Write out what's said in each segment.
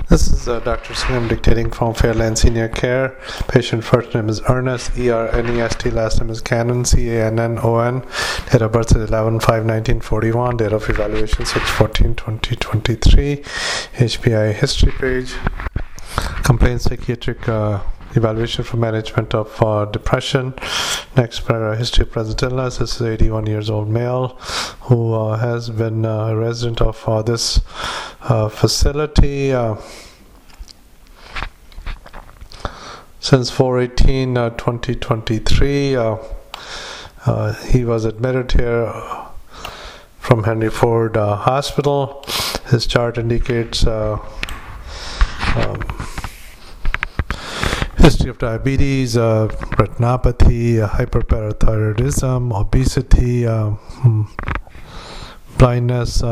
This is Dr. Singh. I'm dictating from Fairland Senior Care. Patient first name is Ernest, E-R-N-E-S-T. Last name is Cannon, C-A-N-N-O-N. Date of birth is 11/5/1941. Date of evaluation 6/14/2023. HPI history page. Complaint psychiatric evaluation for management of depression. Next paragraph, history of present illness. This is 81 years old male who has been a resident of this facility since 4/18/2023. He was admitted here from Henry Ford Hospital. His chart indicates history of diabetes, retinopathy, hyperparathyroidism, obesity, blindness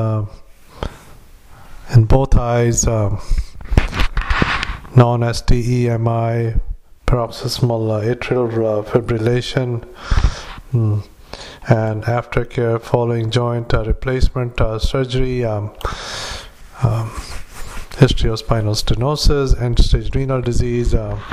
in both eyes, non-STEMI, paroxysmal atrial fibrillation, and aftercare following joint replacement surgery. History of spinal stenosis, end-stage renal disease.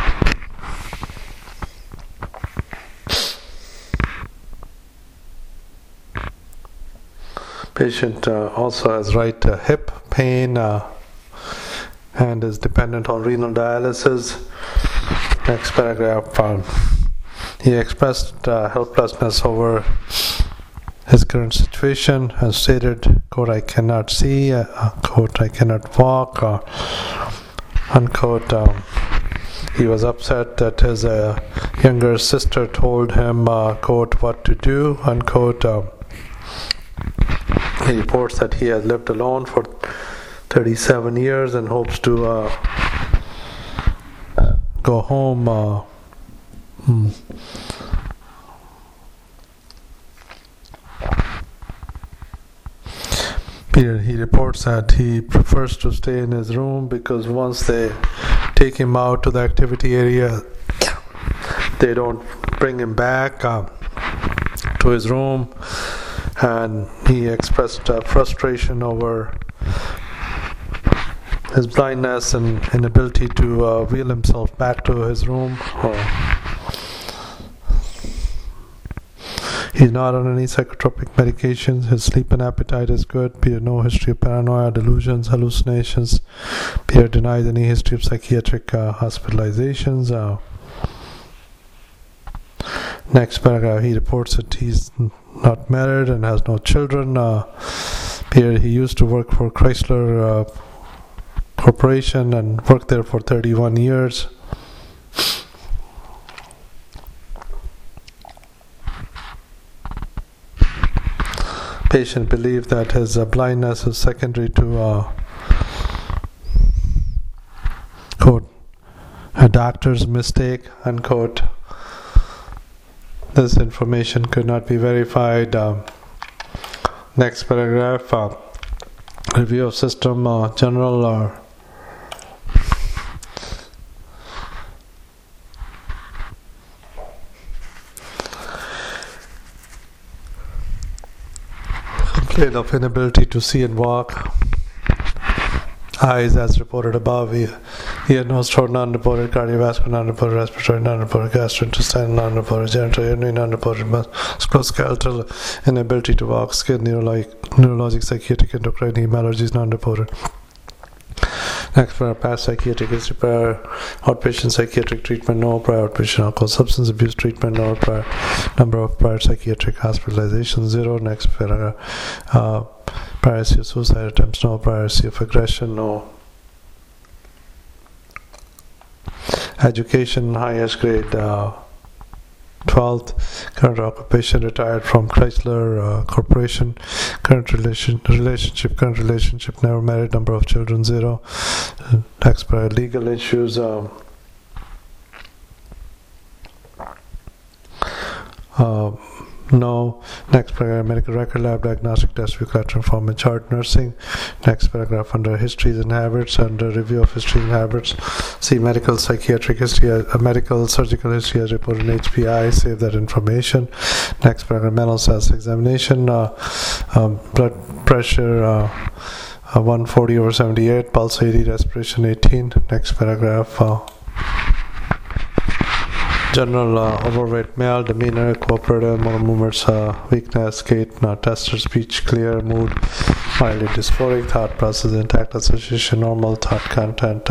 Patient also has right hip pain and is dependent on renal dialysis. Next paragraph, he expressed helplessness over his current situation and stated, quote, "I cannot see," quote, "I cannot walk," unquote. He was upset that his younger sister told him, quote, "what to do," unquote. He reports that he has lived alone for 37 years and hopes to go home. He reports that he prefers to stay in his room because once they take him out to the activity area, they don't bring him back to his room. And he expressed frustration over his blindness and inability to wheel himself back to his room. He's not on any psychotropic medications. His sleep and appetite is good. Peter no history of paranoia, delusions, hallucinations. Peter denies any history of psychiatric hospitalizations. Next paragraph, he reports that he's not married and has no children. Peter, he used to work for Chrysler Corporation and worked there for 31 years. Patient believed that his blindness is secondary to quote, a doctor's mistake, unquote. This information could not be verified. Next paragraph, review of system general complaint of inability to see and walk. Eyes as reported above. He had no stroke, non-reported cardiovascular, non-reported respiratory, non-reported gastrointestinal, non-reported genitourinary, non-reported musculoskeletal, inability to walk, skin, neurologic, psychiatric, endocrine, allergies, non-reported. Next, for past psychiatric history, prior outpatient psychiatric treatment, no. Prior outpatient alcohol substance abuse treatment, no. Prior number of prior psychiatric hospitalizations, 0. Next paragraph, prior history of suicide attempts, no. Prior history of aggression, no. Education, highest grade 12th. Current occupation, retired from Chrysler Corporation. Current relationship, never married. Number of children, 0. Next paragraph, legal issues. No. Next paragraph, medical record, lab, diagnostic test, collateral form, and chart, nursing. Next paragraph, under histories and habits, under review of history and habits, see medical psychiatric history, medical surgical history as reported in HPI, save that information. Next paragraph, mental status examination, blood pressure, 140/78, pulse 80, respiration 18. Next paragraph. General overweight male, demeanor, cooperative, motor movements, weakness, gait, tested, speech clear, mood mildly dysphoric, thought process intact, association normal, thought content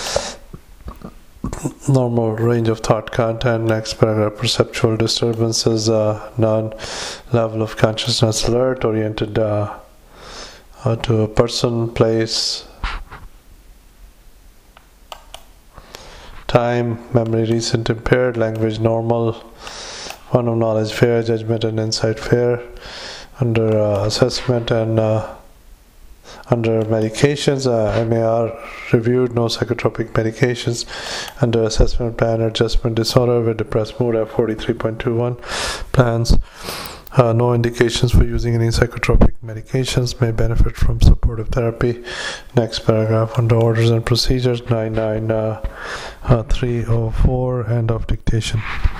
normal, range of thought content. Next paragraph. Perceptual disturbances, none, level of consciousness alert, oriented to a person, place, time, memory recent impaired, language normal, one of knowledge fair, judgment and insight fair. Under assessment and under medications, MAR reviewed, no psychotropic medications. Under assessment plan, adjustment disorder with depressed mood, F43.21 plans. No indications for using any psychotropic medications, may benefit from supportive therapy. Next paragraph. Under orders and procedures, 99304, end of dictation.